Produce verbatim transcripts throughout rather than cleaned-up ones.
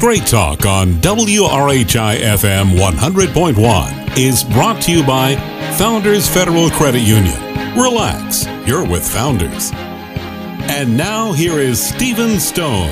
Straight Talk on W R H I F M one hundred point one is brought to you by Founders Federal Credit Union. Relax, you're with Founders. And now here is Stephen Stone.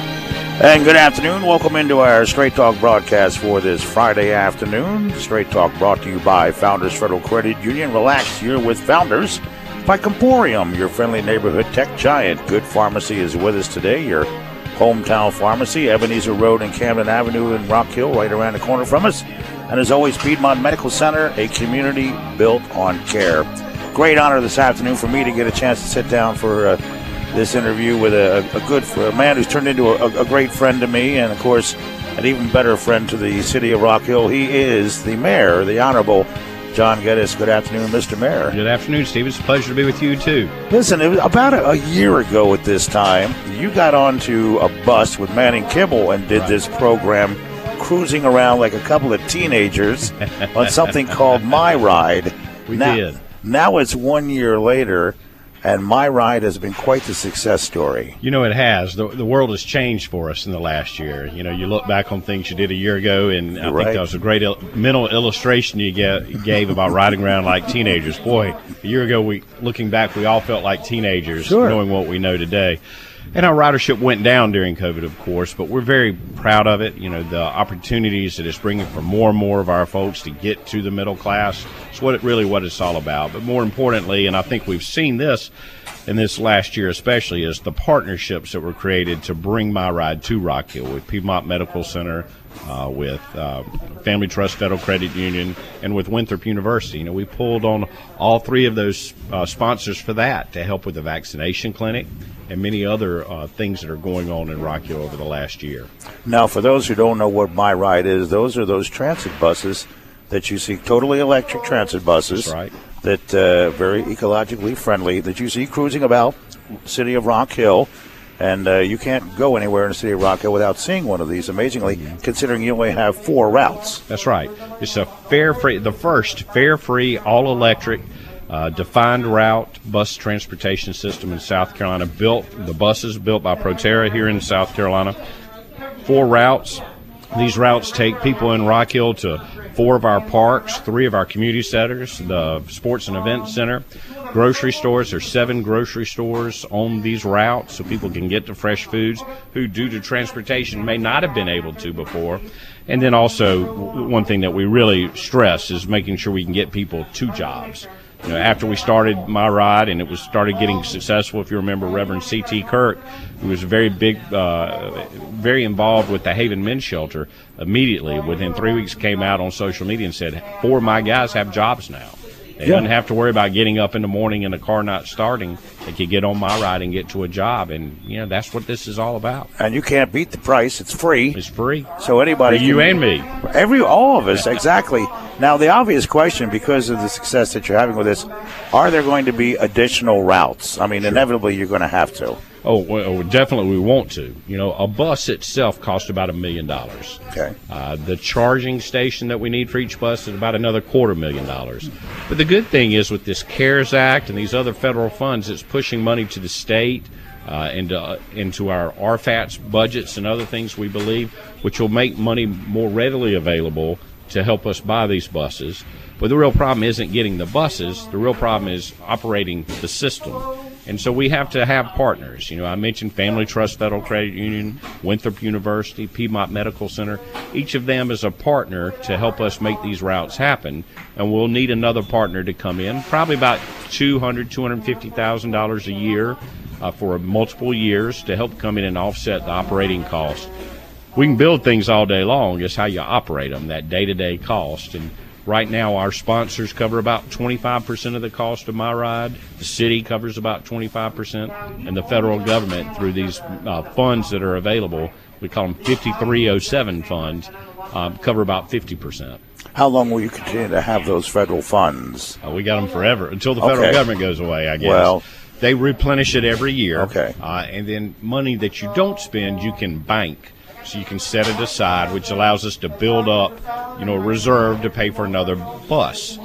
And good afternoon. Welcome into our Straight Talk broadcast for this Friday afternoon. Straight Talk brought to you by Founders Federal Credit Union. Relax, you're with Founders. By Comporium, your friendly neighborhood tech giant. Good Pharmacy is with us today. Your hometown pharmacy, Ebenezer Road and Camden Avenue in Rock Hill, right around the corner from us. And as always, Piedmont Medical Center, a community built on care. Great honor this afternoon for me to get a chance to sit down for uh, this interview with a, a good a man who's turned into a, a great friend to me, and of course, an even better friend to the city of Rock Hill. He is the mayor, the Honorable John Geddes. Good afternoon, Mister Mayor. Good afternoon, Steve. It's a pleasure to be with you, too. Listen, it was about a, a year ago at this time, you got onto a bus with Manning Kimball and did right. this program, cruising around like a couple of teenagers on something called My Ride. We now, did. Now it's one year later, and My Ride has been quite the success story. You know, it has. The, the world has changed for us in the last year. You know, you look back on things you did a year ago, and You're I right. think that was a great il- mental illustration you get, gave about riding around like teenagers. Boy, a year ago, we looking back, we all felt like teenagers, sure. knowing what we know today. And our ridership went down during COVID, of course, but we're very proud of it. You know, the opportunities that it's bringing for more and more of our folks to get to the middle class. It's what it really what it's all about. But more importantly, and I think we've seen this in this last year especially, is the partnerships that were created to bring My Ride to Rock Hill with Piedmont Medical Center, uh, with uh, Family Trust Federal Credit Union, and with Winthrop University. You know, we pulled on all three of those uh, sponsors for that to help with the vaccination clinic and many other uh, things that are going on in Rock Hill over the last year. Now, for those who don't know what My Ride is, those are those transit buses that you see, totally electric transit buses. That's right. That uh, very ecologically friendly, that you see cruising about the city of Rock Hill. And uh, you can't go anywhere in the city of Rock Hill without seeing one of these, amazingly, mm-hmm. considering you only have four routes. That's right. It's a fare-free, the first fare-free, all-electric, uh, defined route bus transportation system in South Carolina. Built, the buses built by Proterra here in South Carolina. Four routes. These routes take people in Rock Hill to four of our parks, three of our community centers, the Sports and Event Center, grocery stores. There's seven grocery stores on these routes so people can get to fresh foods who, due to transportation, may not have been able to before. And then also, one thing that we really stress is making sure we can get people to jobs. You know, after we started My Ride and it was started getting successful, if you remember Reverend C T Kirk, who was very big, uh, very involved with the Haven Men's Shelter, immediately within three weeks came out on social media and said, four of my guys have jobs now. They Yeah. didn't have to worry about getting up in the morning and the car not starting. They could get on My Ride and get to a job. And, you know, that's what this is all about. And you can't beat the price. It's free. It's free. So anybody For you can, and me. Every, all of us, exactly. Now, the obvious question, because of the success that you're having with this, are there going to be additional routes? I mean, sure. Inevitably, you're going to have to. Oh, well, definitely we want to. You know, a bus itself costs about a million dollars. Okay. Uh, the charging station that we need for each bus is about another quarter million dollars. But the good thing is with this CARES Act and these other federal funds, it's pushing money to the state uh, into, uh, into our R F A T's budgets and other things we believe, which will make money more readily available to help us buy these buses. But the real problem isn't getting the buses. The real problem is operating the system. And so we have to have partners. You know, I mentioned Family Trust Federal Credit Union, Winthrop University, Piedmont Medical Center. Each of them is a partner to help us make these routes happen. And we'll need another partner to come in, probably about two hundred thousand dollars, two hundred fifty thousand dollars a year uh, for multiple years to help come in and offset the operating cost. We can build things all day long. It's how you operate them, that day-to-day cost. And right now, our sponsors cover about twenty-five percent of the cost of My Ride. The city covers about twenty-five percent. And the federal government, through these uh, funds that are available, we call them fifty-three oh seven funds, um, cover about fifty percent. How long will you continue to have those federal funds? Uh, we got them forever, until the federal okay. government goes away, I guess. Well, they replenish it every year. Okay. Uh, and then money that you don't spend, you can bank. So you can set it aside, which allows us to build up, you know, a reserve to pay for another bus.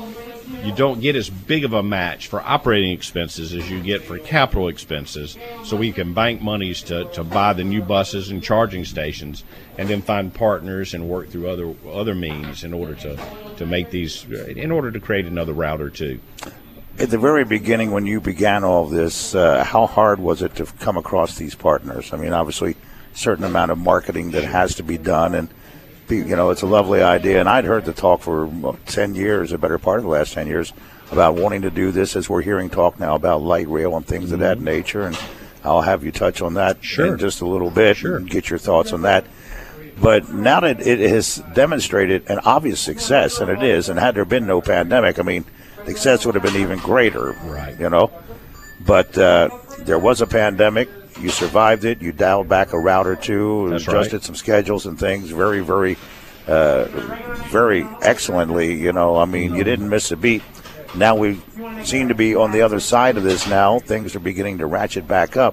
you don't get as big of a match for operating expenses as you get for capital expenses. So we can bank monies to, to buy the new buses and charging stations, and then find partners and work through other other means in order to, to make these, in order to create another route or two. At the very beginning, when you began all of this, uh, how hard was it to come across these partners? I mean, obviously, a certain amount of marketing that has to be done, and you know, it's a lovely idea. And I'd heard the talk for well, ten years, a better part of the last ten years, about wanting to do this, as we're hearing talk now about light rail and things mm-hmm. of that nature. And I'll have you touch on that sure. in just a little bit sure. and get your thoughts on that. But now that it has demonstrated an obvious success, and it is, and had there been no pandemic, I mean, the success would have been even greater, right? You know, but uh, there was a pandemic. You survived it. You dialed back a route or two, That's adjusted right. some schedules and things very, very, uh, very excellently. You know, I mean, you didn't miss a beat. Now we seem to be on the other side of this now. Things are beginning to ratchet back up.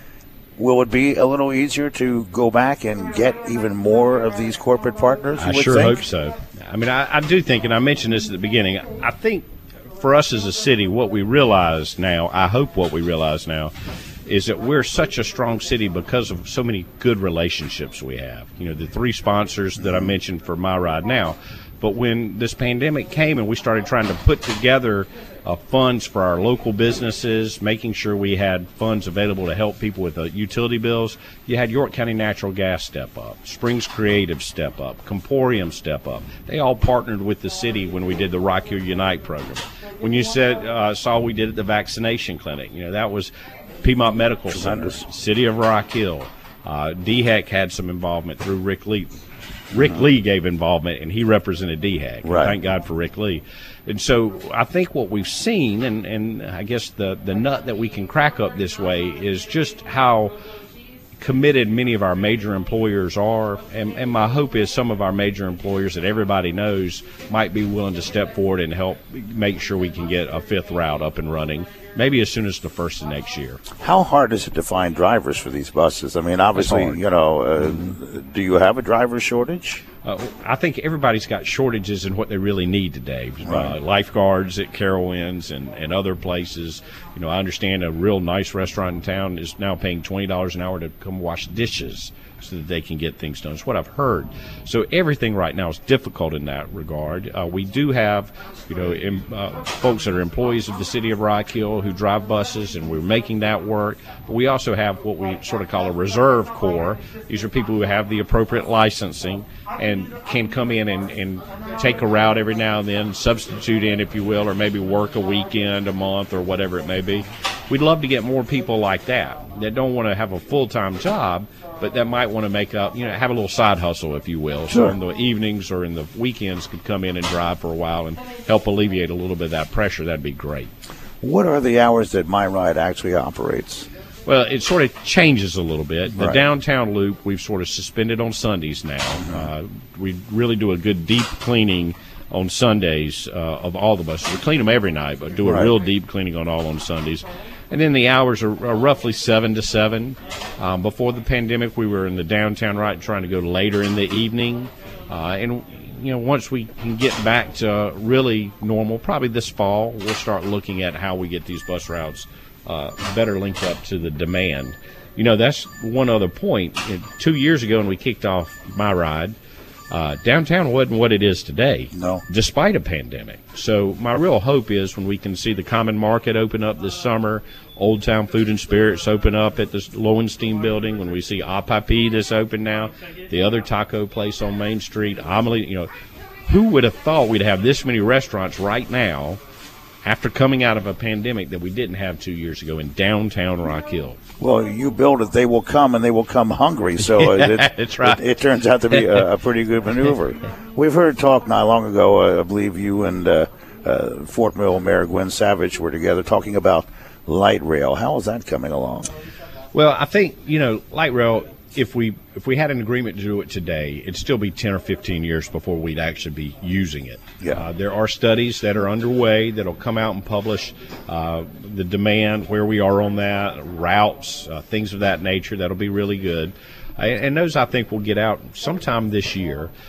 Will it be a little easier to go back and get even more of these corporate partners? I would sure think? hope so. I mean, I, I do think, and I mentioned this at the beginning, I think for us as a city, what we realize now, I hope what we realize now, is that we're such a strong city because of so many good relationships we have. You know, the three sponsors that I mentioned for My Ride Now. But when this pandemic came and we started trying to put together uh, funds for our local businesses, making sure we had funds available to help people with uh, utility bills, you had York County Natural Gas step up, Springs Creative step up, Comporium step up. They all partnered with the city when we did the Rock Hill Unite program. When you said uh, saw we did at the vaccination clinic, you know, that was Piedmont Medical Center, City of Rock Hill. Uh, D H E C had some involvement through Rick Lee. Rick mm-hmm. Lee gave involvement, and he represented D H E C. Right. Thank God for Rick Lee. And so I think what we've seen, and, and I guess the, the nut that we can crack up this way, is just how committed many of our major employers are. And, and my hope is some of our major employers that everybody knows might be willing to step forward and help make sure we can get a fifth route up and running, maybe as soon as the first of next year. How hard is it to find drivers for these buses? I mean, obviously, you know, uh, mm-hmm. do you have a driver shortage? Uh, I think everybody's got shortages in what they really need today. Right. Uh, lifeguards at Carowinds and, and other places. You know, I understand a real nice restaurant in town is now paying twenty dollars an hour to come wash dishes so that they can get things done. It's what I've heard. So everything right now is difficult in that regard. Uh, we do have, you know, in, uh, folks that are employees of the City of Rock Hill who drive buses, and we're making that work. But we also have what we sort of call a reserve corps. These are people who have the appropriate licensing and can come in and, and take a route every now and then, substitute in, if you will, or maybe work a weekend, a month, or whatever it may be. We'd love to get more people like that, that don't want to have a full-time job, but that might want to make up, you know, have a little side hustle, if you will. Sure. So in the evenings or in the weekends could come in and drive for a while and help alleviate a little bit of that pressure. That'd be great. What are the hours that My Ride actually operates? Well, it sort of changes a little bit. The Right. downtown loop we've sort of suspended on Sundays now. Mm-hmm. Uh, we really do a good deep cleaning on Sundays uh, of all the buses. We clean them every night, but do a Right. real deep cleaning on all on Sundays. And then the hours are, are roughly seven to seven. Um, before the pandemic, we were in the downtown right trying to go later in the evening. Uh, and, you know, once we can get back to really normal, probably this fall, we'll start looking at how we get these bus routes uh, better linked up to the demand. You know, that's one other point. Two years ago when we kicked off My Ride, Uh, downtown wasn't what it is today, No. despite a pandemic. So my real hope is when we can see the Common Market open up this summer, Old Town Food and Spirits open up at the Lowenstein Building, when we see Apapi that's open now, the other taco place on Main Street, Amelie, you know, who would have thought we'd have this many restaurants right now after coming out of a pandemic that we didn't have two years ago in downtown Rock Hill? Well, you build it, they will come, and they will come hungry. So uh, it, That's right. it, it turns out to be a, a pretty good maneuver. We've heard talk not long ago, uh, I believe you and uh, uh, Fort Mill Mayor Gwen Savage were together talking about light rail. How is that coming along? Well, I think, you know, light rail, if we if we had an agreement to do it today, it'd still be ten or fifteen years before we'd actually be using it. Yeah. Uh, there are studies that are underway that'll come out and publish uh, the demand, where we are on that, routes, uh, things of that nature. That'll be really good. Uh, and those, I think, will get out sometime this year.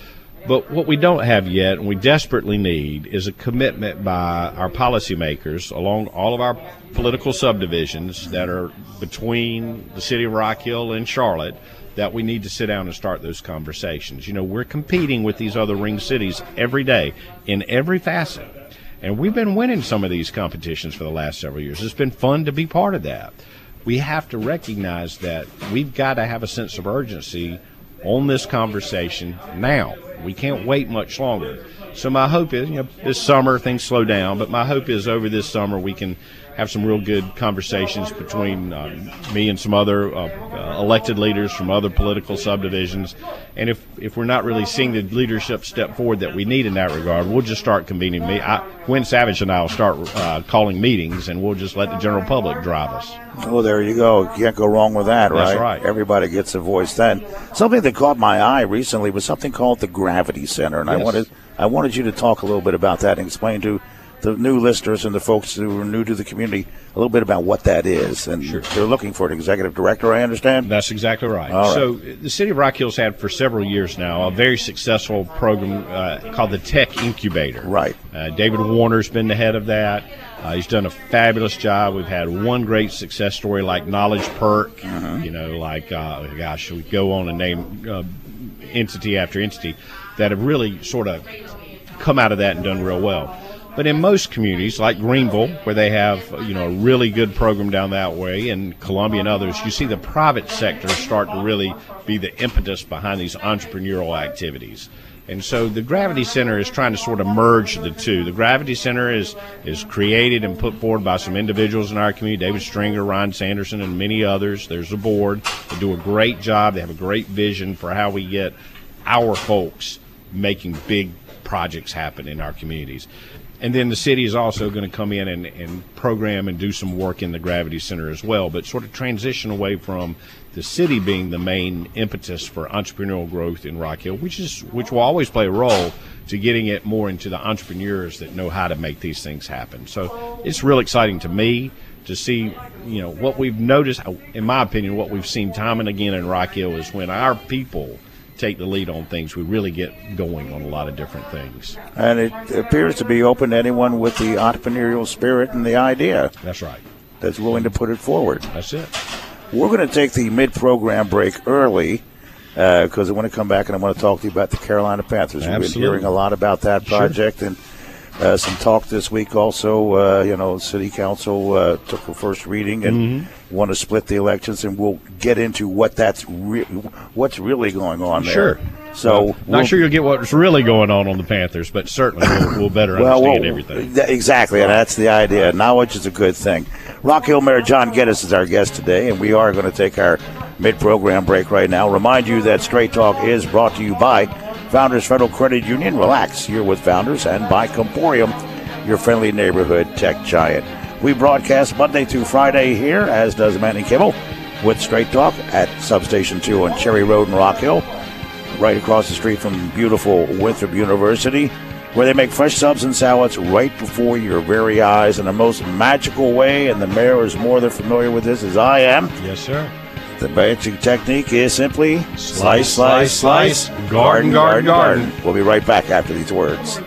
But what we don't have yet, and we desperately need, is a commitment by our policymakers along all of our political subdivisions that are between the city of Rock Hill and Charlotte, that we need to sit down and start those conversations. You know, we're competing with these other ring cities every day in every facet. And we've been winning some of these competitions for the last several years. It's been fun to be part of that. We have to recognize that we've got to have a sense of urgency on this conversation now. We can't wait much longer. So my hope is, you know, this summer things slow down, but my hope is over this summer we can have some real good conversations between uh, me and some other uh, uh, elected leaders from other political subdivisions. And if, if we're not really seeing the leadership step forward that we need in that regard, we'll just start convening. Me- I, Gwen Savage and I will start uh, calling meetings, and we'll just let the general public drive us. Oh, there you go. You can't go wrong with that, right? That's right. Everybody gets a voice then. Something that caught my eye recently was something called the Gravity Center, and yes. I wanted I wanted you to talk a little bit about that and explain to the new listeners and the folks who are new to the community a little bit about what that is. And sure. They're looking for an executive director, I understand? That's exactly right. All right. So the city of Rock Hill's had for several years now a very successful program uh, called the Tech Incubator. Right. Uh, David Warner's been the head of that. Uh, he's done a fabulous job. We've had one great success story like Knowledge Perk, mm-hmm. you know, like, uh, gosh, we go on and name uh, entity after entity that have really sort of come out of that and done real well. But in most communities, like Greenville, where they have, you know, a really good program down that way, and Columbia and others, you see the private sector start to really be the impetus behind these entrepreneurial activities. And so the Gravity Center is trying to sort of merge the two. The Gravity Center is is created and put forward by some individuals in our community, David Stringer, Ryan Sanderson, and many others. There's a board. They do a great job. They have a great vision for how we get our folks making big projects happen in our communities. And then the city is also going to come in and, and program and do some work in the Gravity Center as well, but sort of transition away from the city being the main impetus for entrepreneurial growth in Rock Hill, which is which will always play a role, to getting it more into the entrepreneurs that know how to make these things happen. So it's real exciting to me to see, you know, what we've noticed, in my opinion, what we've seen time and again in Rock Hill is when our people take the lead on things, we really get going on a lot of different things. And it appears to be open to anyone with the entrepreneurial spirit and the idea. That's right. That's willing to put it forward. That's it. We're going to take the mid-program break early because uh, I want to come back and I want to talk to you about the Carolina Panthers. Absolutely. We've been hearing a lot about that project. Sure. And uh, some talk this week also. Uh, you know, City Council uh, took a first reading and mm-hmm. want to split the elections, and we'll get into what that's re- what's really going on there. Sure. So well, not we'll, sure you'll get what's really going on on the Panthers, but certainly we'll, we'll better well, understand well, everything. Th- exactly, and that's the idea. Knowledge is a good thing. Rock Hill Mayor John Geddes is our guest today, and we are going to take our mid-program break right now. Remind you that Straight Talk is brought to you by Founders Federal Credit Union. Relax, you're with Founders, and by Comporium, your friendly neighborhood tech giant. We broadcast Monday through Friday here, as does Manny Kimmel, with Straight Talk at Substation two on Cherry Road in Rock Hill, right across the street from beautiful Winthrop University, where they make fresh subs and salads right before your very eyes in the most magical way, and the mayor is more than familiar with this as I am. Yes, sir. The basic technique is simply slice, slice, slice, garden, garden, garden. We'll be right back after these words.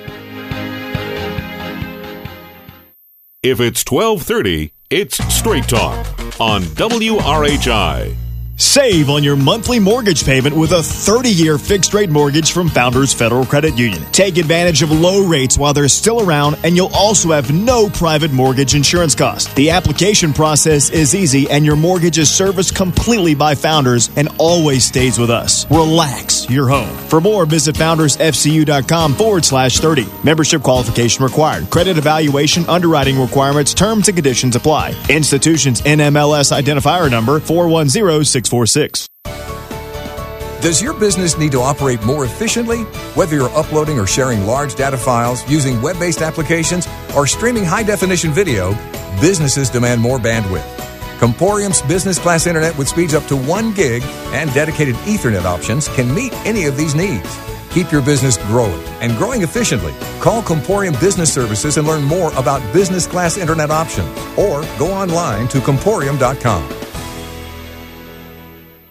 If it's twelve thirty, it's Straight Talk on W R H I. Save on your monthly mortgage payment with a thirty-year fixed-rate mortgage from Founders Federal Credit Union. Take advantage of low rates while they're still around, and you'll also have no private mortgage insurance cost. The application process is easy, and your mortgage is serviced completely by Founders and always stays with us. Relax your home. For more, visit foundersfcu.com forward slash 30. Membership qualification required. Credit evaluation, underwriting requirements, terms and conditions apply. Institution's N M L S identifier number four one zero six four six. Does your business need to operate more efficiently? Whether you're uploading or sharing large data files, using web-based applications, or streaming high-definition video, businesses demand more bandwidth. Comporium's business class internet with speeds up to one gig and dedicated Ethernet options can meet any of these needs. Keep your business growing and growing efficiently. Call Comporium Business Services and learn more about business class internet options, or go online to comporium dot com.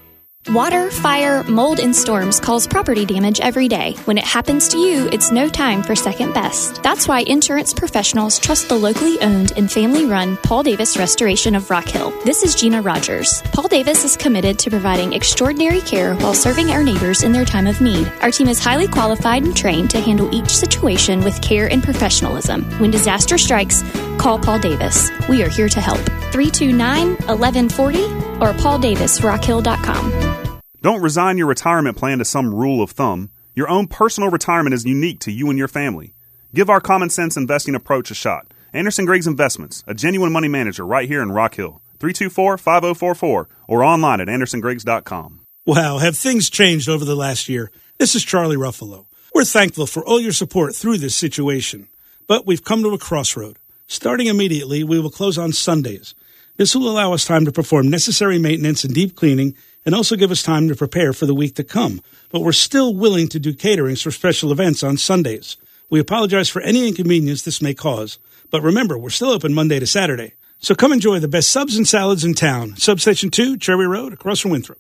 Water, fire, mold, and storms cause property damage every day. When it happens to you, it's no time for second best. That's why insurance professionals trust the locally owned and family-run Paul Davis Restoration of Rock Hill. This is Gina Rogers. Paul Davis is committed to providing extraordinary care while serving our neighbors in their time of need. Our team is highly qualified and trained to handle each situation with care and professionalism. When disaster strikes, call Paul Davis. We are here to help. three two nine, one one four zero or paul davis rock hill dot com. Don't resign your retirement plan to some rule of thumb. Your own personal retirement is unique to you and your family. Give our common sense investing approach a shot. Anderson Griggs Investments, a genuine money manager right here in Rock Hill. three two four, five zero four four or online at anderson griggs dot com. Wow, have things changed over the last year? This is Charlie Ruffalo. We're thankful for all your support through this situation, but we've come to a crossroad. Starting immediately, we will close on Sundays. This will allow us time to perform necessary maintenance and deep cleaning and also give us time to prepare for the week to come. But we're still willing to do caterings for special events on Sundays. We apologize for any inconvenience this may cause. But remember, we're still open Monday to Saturday. So come enjoy the best subs and salads in town. Substation two, Cherry Road, across from Winthrop.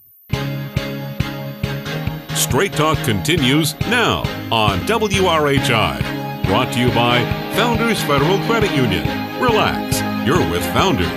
Straight Talk continues now on W R H I. Brought to you by Founders Federal Credit Union. Relax, you're with Founders.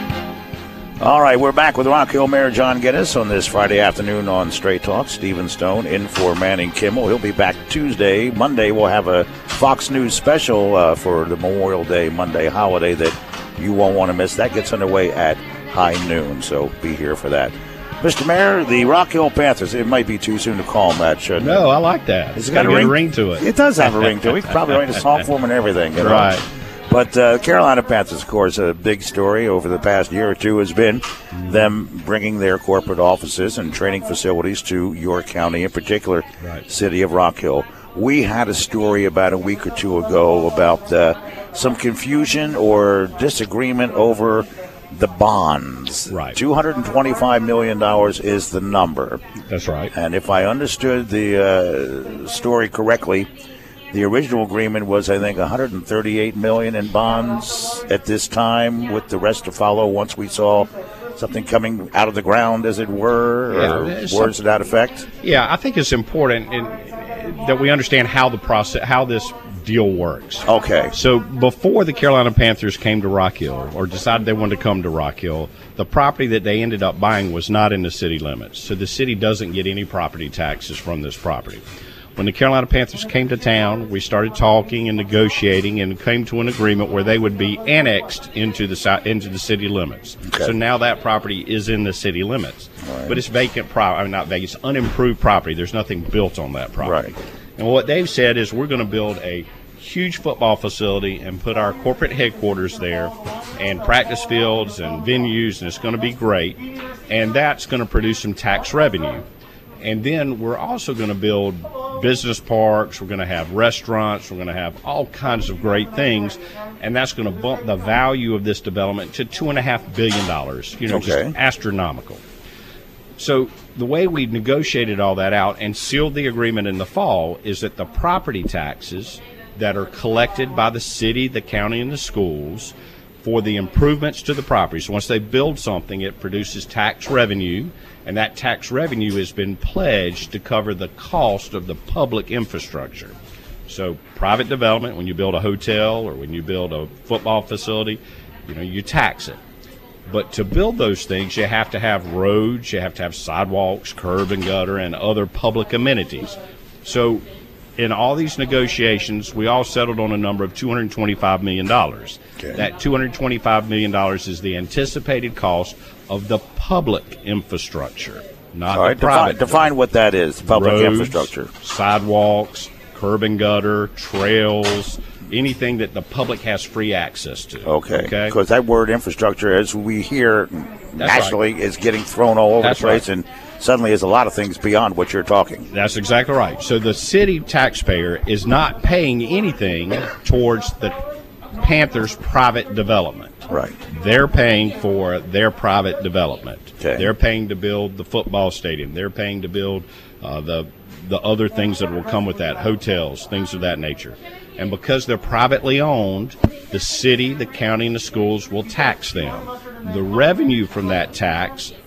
All right, we're back with Rock Hill Mayor John Geddes on this Friday afternoon on Straight Talk. Stephen Stone in for Manning Kimmel. He'll be back Tuesday. Monday we'll have a Fox News special uh, for the Memorial Day Monday holiday that you won't want to miss. That gets underway at high noon, so be here for that. Mister Mayor, the Rock Hill Panthers, it might be too soon to call them that, shouldn't it? No, I like that. It's, it's got, got a ring, ring to it. It does have a ring to it. We could probably write a song for them and everything. You know? Right. But uh, Carolina Panthers, of course, a big story over the past year or two has been them bringing their corporate offices and training facilities to York County, in particular, right. City of Rock Hill. We had a story about a week or two ago about uh, some confusion or disagreement over the bonds. Right. two hundred twenty-five million dollars is the number. That's right. And if I understood the uh, story correctly, the original agreement was, I think, one hundred thirty-eight million dollars in bonds at this time, with the rest to follow once we saw something coming out of the ground, as it were, or yeah, words to that effect. Yeah, I think it's important in, that we understand how the process, how this deal works. Okay. So before the Carolina Panthers came to Rock Hill, or decided they wanted to come to Rock Hill, the property that they ended up buying was not in the city limits. So the city doesn't get any property taxes from this property. When the Carolina Panthers came to town, we started talking and negotiating and came to an agreement where they would be annexed into the into the city limits. Okay. So now that property is in the city limits. Right. But it's vacant property. I mean, not vacant, it's unimproved property. There's nothing built on that property. Right. And what they've said is we're going to build a huge football facility and put our corporate headquarters there and practice fields and venues, and it's going to be great. And that's going to produce some tax revenue. And then we're also going to build business parks. We're going to have restaurants. We're going to have all kinds of great things. And that's going to bump the value of this development to two point five billion dollars, you know, okay. just astronomical. So the way we negotiated all that out and sealed the agreement in the fall is that the property taxes that are collected by the city, the county, and the schools for the improvements to the property. So once they build something, it produces tax revenue, and that tax revenue has been pledged to cover the cost of the public infrastructure. So private development, when you build a hotel or when you build a football facility, you know, you tax it. But to build those things, you have to have roads, you have to have sidewalks, curb and gutter, and other public amenities. So in all these negotiations, we all settled on a number of two hundred twenty-five million dollars. Okay. That two hundred twenty-five million dollars is the anticipated cost of the public infrastructure, not all right, the private. Define, define what that is, public Roads, infrastructure. Sidewalks, curb and gutter, trails, anything that the public has free access to. Okay. Okay. Because that word infrastructure, as we hear That's nationally, right. is getting thrown all over That's the place, right. and suddenly is a lot of things beyond what you're talking. That's exactly right. So the city taxpayer is not paying anything towards the Panthers' private development. Right. They're paying for their private development. Okay. They're paying to build the football stadium. They're paying to build uh, the the other things that will come with that, hotels, things of that nature. And because they're privately owned, the city, the county, and the schools will tax them. The revenue from that tax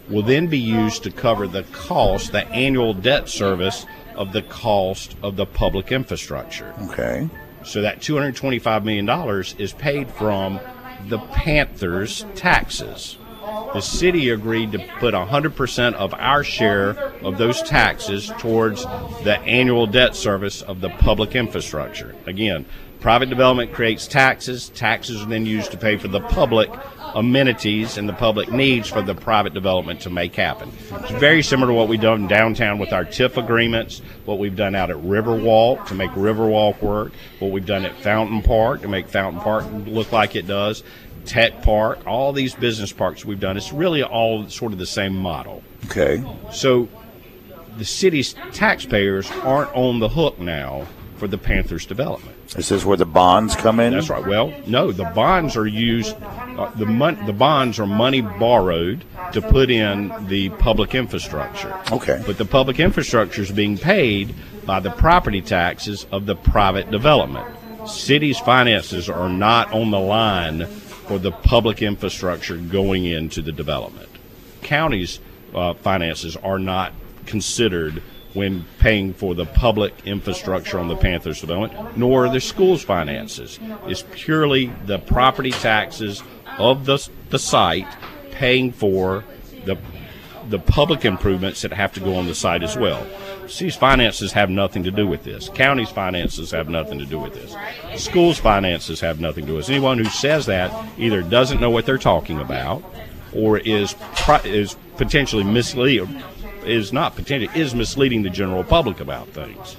will then be used to cover the cost, the annual debt service of the cost of the public infrastructure. Okay. So that two hundred twenty-five million dollars is paid from the Panthers' taxes. The city agreed to put one hundred percent of our share of those taxes towards the annual debt service of the public infrastructure. Again, private development creates taxes. Taxes are then used to pay for the public amenities and the public needs for the private development to make happen. It's very similar to what we've done downtown with our T I F agreements, what we've done out at Riverwalk to make Riverwalk work, what we've done at Fountain Park to make Fountain Park look like it does, Tech Park, all these business parks we've done. It's really all sort of the same model. Okay. So the city's taxpayers aren't on the hook now for the Panthers development. Is this where the bonds come in? That's right. Well, no, the bonds are used, uh, the mon- the bonds are money borrowed to put in the public infrastructure. Okay. But the public infrastructure is being paid by the property taxes of the private development. Cities' finances are not on the line for the public infrastructure going into the development. Counties' uh, finances are not considered when paying for the public infrastructure on the Panthers development, nor are the schools' finances. It's purely the property taxes of the the site paying for the the public improvements that have to go on the site as well. City's finances have nothing to do with this. County's finances have nothing to do with this. Schools' finances have nothing to do with this. Anyone who says that either doesn't know what they're talking about or is is potentially misleading. is not potentially, is misleading the general public about things.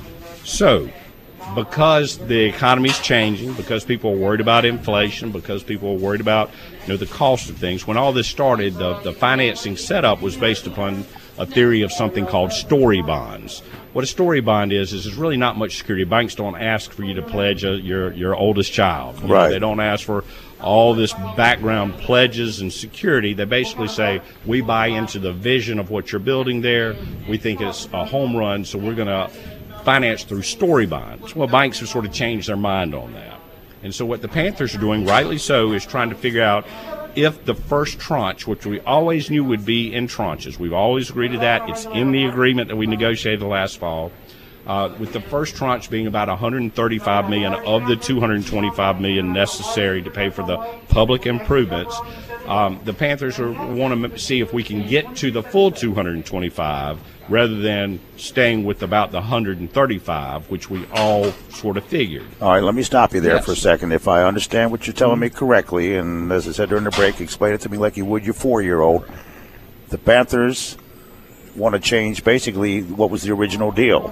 So, because the economy is changing, because people are worried about inflation, because people are worried about, you know, the cost of things, when all this started, the, the financing setup was based upon a theory of something called story bonds. What a story bond is, is it's really not much security. Banks don't ask for you to pledge a, your, your oldest child. You right. know, they don't ask for all this background pledges and security. They basically say, we buy into the vision of what you're building there. We think it's a home run, so we're going to finance through story bonds. Well, banks have sort of changed their mind on that. And so what the Panthers are doing, rightly so, is trying to figure out if the first tranche, which we always knew would be in tranches, we've always agreed to that. It's in the agreement that we negotiated last fall. Uh, with the first tranche being about one hundred thirty-five million dollars of the two hundred twenty-five million dollars necessary to pay for the public improvements. Um, the Panthers are, want to see if we can get to the full two hundred twenty-five rather than staying with about the one hundred thirty-five, which we all sort of figured. All right, let me stop you there Yes. for a second. If I understand what you're telling mm-hmm. me correctly, and as I said during the break, explain it to me like you would your four-year-old, the Panthers want to change basically what was the original deal.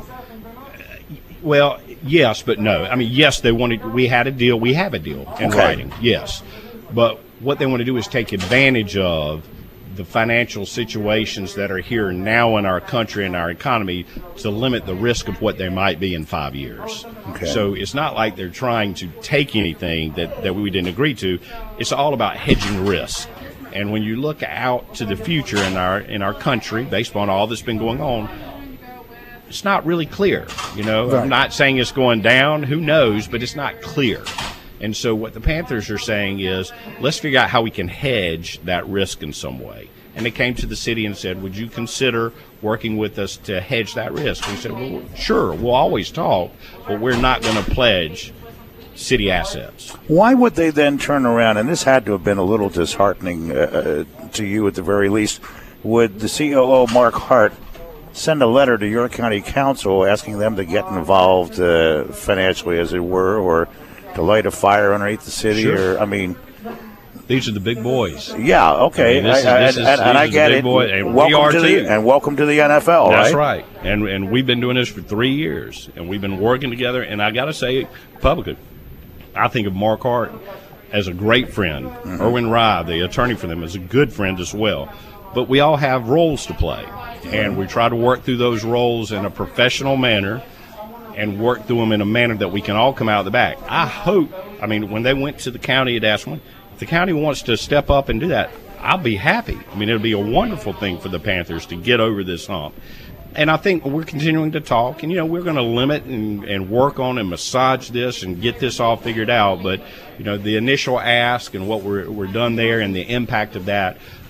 Well, yes, but no. I mean, yes, they wanted. We had a deal. We have a deal in okay. writing. Yes, but what they want to do is take advantage of the financial situations that are here now in our country and our economy to limit the risk of what they might be in five years. Okay. So it's not like they're trying to take anything that, that we didn't agree to. It's all about hedging risk. And when you look out to the future in our in our country, based on all that's been going on, it's not really clear. You know, right. I'm not saying it's going down. Who knows? But it's not clear. And so what the Panthers are saying is, let's figure out how we can hedge that risk in some way. And they came to the city and said, would you consider working with us to hedge that risk? We said, well, sure, we'll always talk, but we're not going to pledge city assets. Why would they then turn around, and this had to have been a little disheartening uh, to you at the very least, would the C O O, Mark Hart, send a letter to your county council asking them to get involved uh, financially, as it were, or to light a fire underneath the city? Sure. Or I mean, these are the big boys. Yeah, okay, I mean, this is, I, this I, is, and, and I get it. Boy, and welcome we are to too. the and welcome to the N F L. That's right, right. And and we've been doing this for three years, and we've been working together. And I got to say, publicly, I think of Mark Hart as a great friend. Mm-hmm. Erwin Rye, the attorney for them, is a good friend as well. But we all have roles to play, and we try to work through those roles in a professional manner and work through them in a manner that we can all come out of the back. I hope, I mean, when they went to the county at Ashland, if the county wants to step up and do that, I'll be happy. I mean, it'll be a wonderful thing for the Panthers to get over this hump. And I think we're continuing to talk, and, you know, we're going to limit and, and work on and massage this and get this all figured out. But, you know, the initial ask and what we're, we're done there and the impact of that,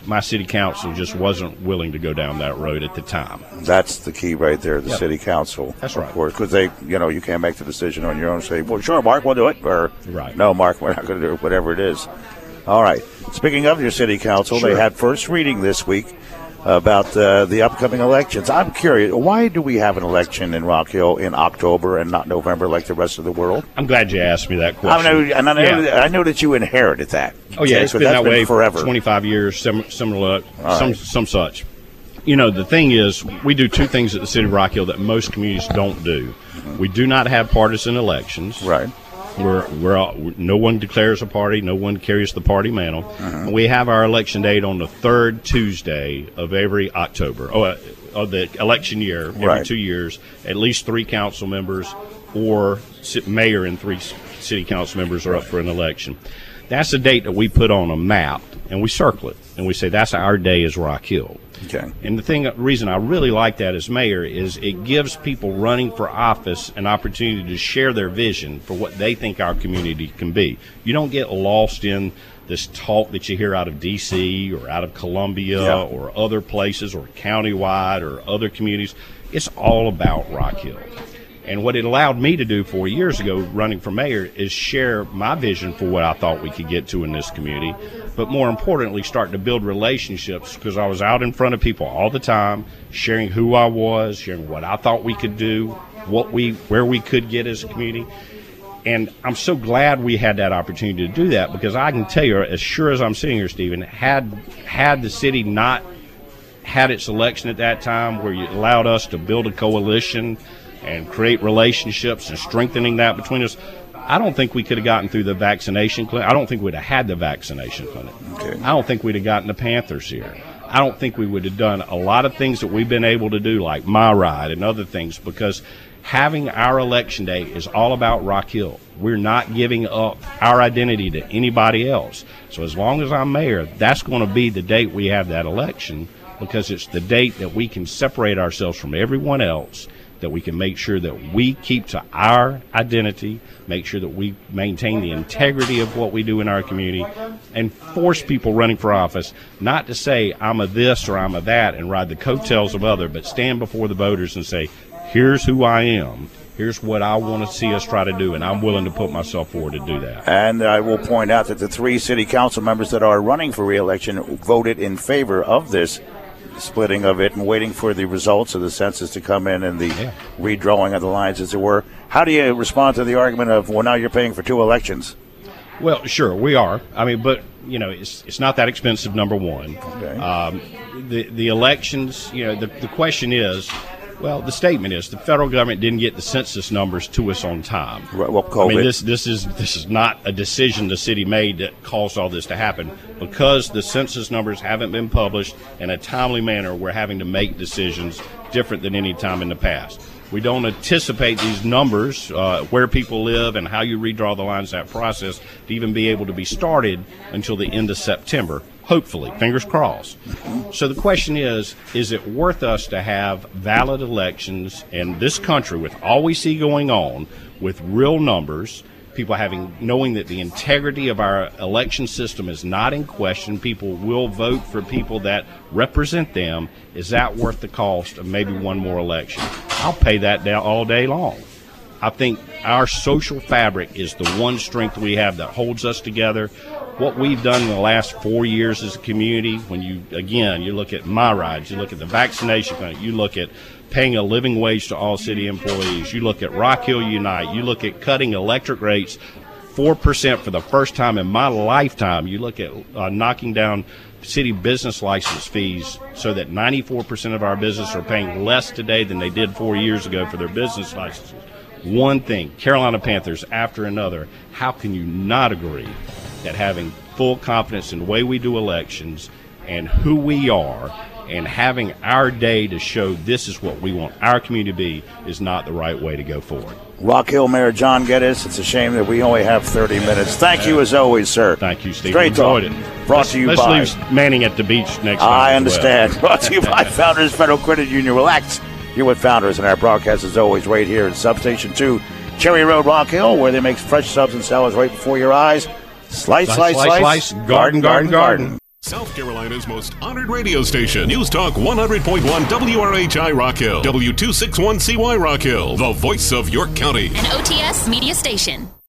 my city council just wasn't willing to go down that road at the time. That's the key right there, the yep. city council. That's of right. course, because they, you know, you can't make the decision on your own. Say, well, sure, Mark, we'll do it. Or, right. no, Mark, we're not going to do it, whatever it is. All right. Speaking of your city council, sure. they had first reading this week about uh, the upcoming elections. I'm curious, why do we have an election in Rock Hill in October and not November like the rest of the world? I'm glad you asked me that question. I know, and I know, yeah. I know that you inherited that. Oh, yeah, it's been that been way forever. for twenty-five years, sim- similar, All some, right. some such. You know, the thing is, we do two things at the City of Rock Hill that most communities don't do. We do not have partisan elections. Right. We're, we're all, no one declares a party. No one carries the party mantle. Uh-huh. We have our election date on the third Tuesday of every October, oh, uh, of the election year, every Right. two years. At least three council members or mayor and three city council members are up for an election. That's a date that we put on a map, and we circle it, and we say that's our day as Rock Hill. Okay. And the thing, the reason I really like that as mayor is it gives people running for office an opportunity to share their vision for what they think our community can be. You don't get lost in this talk that you hear out of D C or out of Columbia yeah. or other places or countywide or other communities. It's all about Rock Hill. And what it allowed me to do four years ago running for mayor is share my vision for what I thought we could get to in this community, but more importantly, start to build relationships because I was out in front of people all the time, sharing who I was, sharing what I thought we could do, what we, where we could get as a community. And I'm so glad we had that opportunity to do that because I can tell you, as sure as I'm sitting here, Stephen, had, had the city not had its election at that time where it allowed us to build a coalition and create relationships and strengthening that between us, I don't think we could have gotten through the vaccination clinic. I don't think we'd have had the vaccination clinic. Okay. I don't think we'd have gotten the Panthers here. I don't think we would have done a lot of things that we've been able to do, like My Ride and other things, because having our election day is all about Rock Hill. We're not giving up our identity to anybody else. So as long as I'm mayor, that's going to be the date we have that election because it's the date that we can separate ourselves from everyone else, that we can make sure that we keep to our identity, make sure that we maintain the integrity of what we do in our community, and force people running for office not to say, I'm a this or I'm a that and ride the coattails of other, but stand before the voters and say, here's who I am, here's what I want to see us try to do, and I'm willing to put myself forward to do that. And I will point out that the three city council members that are running for re-election voted in favor of this splitting of it and waiting for the results of the census to come in and the yeah. redrawing of the lines, as it were. How do you respond to the argument of, well, now you're paying for two elections? Well, sure, we are. I mean, but, you know, it's it's not that expensive, number one. Okay. Um, the, the elections, you know, the, the question is, well, the statement is the federal government didn't get the census numbers to us on time. Right, well, COVID. I mean, this this is this is not a decision the city made that caused all this to happen. Because the census numbers haven't been published in a timely manner, we're having to make decisions different than any time in the past. We don't anticipate these numbers, uh, where people live and how you redraw the lines, that process, to even be able to be started until the end of September. Hopefully, fingers crossed. So the question is, is it worth us to have valid elections in this country with all we see going on, with real numbers, people having knowing that the integrity of our election system is not in question, people will vote for people that represent them? Is that worth the cost of maybe one more election? I'll pay that down all day long. I think our social fabric is the one strength we have that holds us together. What we've done in the last four years as a community, when you, again, you look at My Rides, you look at the vaccination clinic, you look at paying a living wage to all city employees, you look at Rock Hill Unite, you look at cutting electric rates four percent for the first time in my lifetime, you look at uh, knocking down city business license fees so that ninety-four percent of our businesses are paying less today than they did four years ago for their business licenses. One thing, Carolina Panthers after another, how can you not agree that having full confidence in the way we do elections and who we are and having our day to show this is what we want our community to be is not the right way to go forward? Rock Hill Mayor John Geddes, it's a shame that we only have thirty minutes. Thank you as always, sir. Thank you, Steve. Straight Enjoyed talk. it. Brought let's, to you let's by... Let's leave Manning at the beach next time. I as understand. Well. Brought to you by Founders Federal Credit Union. Relax. You're with Founders, and our broadcast is always right here in Substation two, Cherry Road, Rock Hill, where they make fresh subs and salads right before your eyes. Slice, slice, slice. slice, slice. Garden, garden, garden. garden. South Carolina's most honored radio station. News Talk one hundred point one W R H I Rock Hill. W two sixty-one C Y Rock Hill. The voice of York County. An O T S media station.